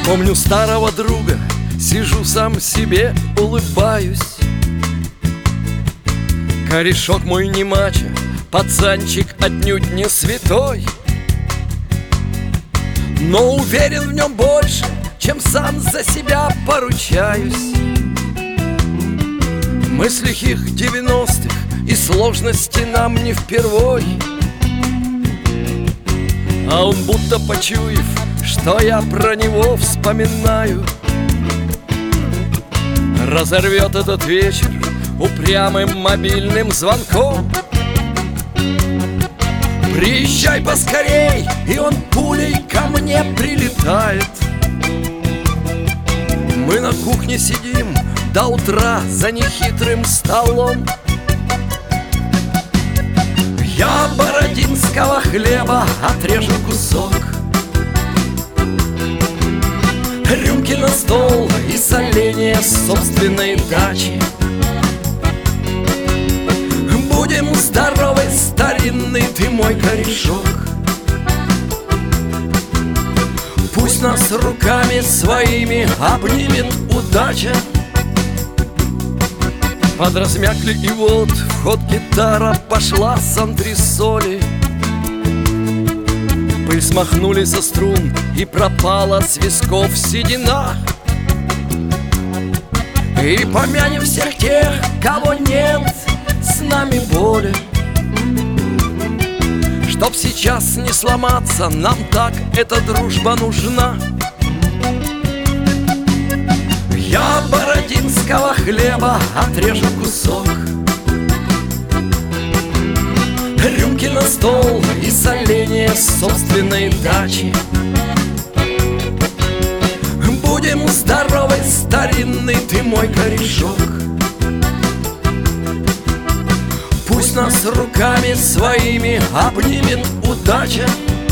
Помню старого друга, сижу сам себе, улыбаюсь. Корешок мой не мачо, пацанчик отнюдь не святой, но уверен в нем больше, чем сам за себя поручаюсь. Мы с лихих 90-х, и сложности нам не впервой, а он, будто почуяв, что я про него вспоминаю, разорвет этот вечер упрямым мобильным звонком. Приезжай поскорей, и он пулей ко мне прилетает. Мы на кухне сидим до утра за нехитрым столом. Я бородинского хлеба отрежу кусок, рюмки на стол и соленья с собственной дачи. Будем здоровы, старинный ты мой корешок. Пусть нас руками своими обнимет удача. Подразмякли, и вот в ход гитара пошла с антресоли. Пыль смахнули со струн, и пропала с висков седина. И помянем всех тех, кого нет с нами боли. Чтоб сейчас не сломаться, нам так эта дружба нужна. Я бородинского хлеба отрежу кусок, рюмки на стол и соленья с собственной дачи. Будем здоровы, старинный ты мой корешок. Пусть нас руками своими обнимет удача.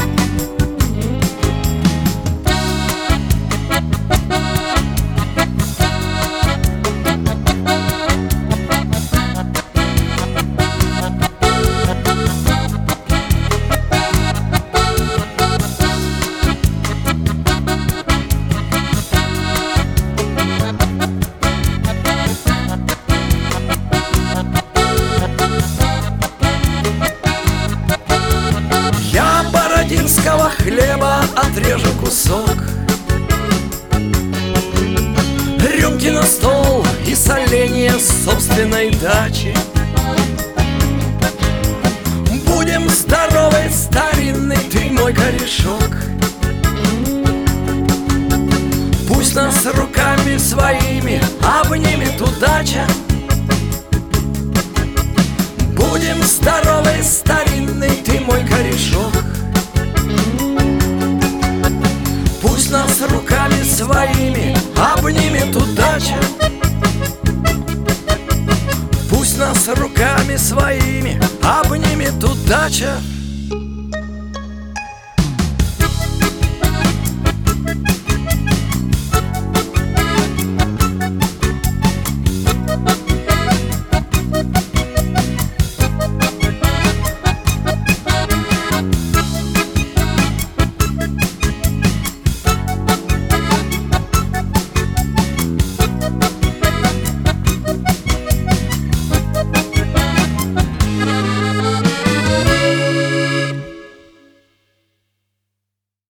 Бородинского хлеба отрежу кусок, рюмки на стол и соленья с собственной дачи. Будем здоровы, старинный ты мой корешок. Пусть нас руками своими обнимет удача. Будем здоровы, старинный ты мой корешок. Пусть нас руками своими обнимет удача. Пусть нас руками своими обнимет удача.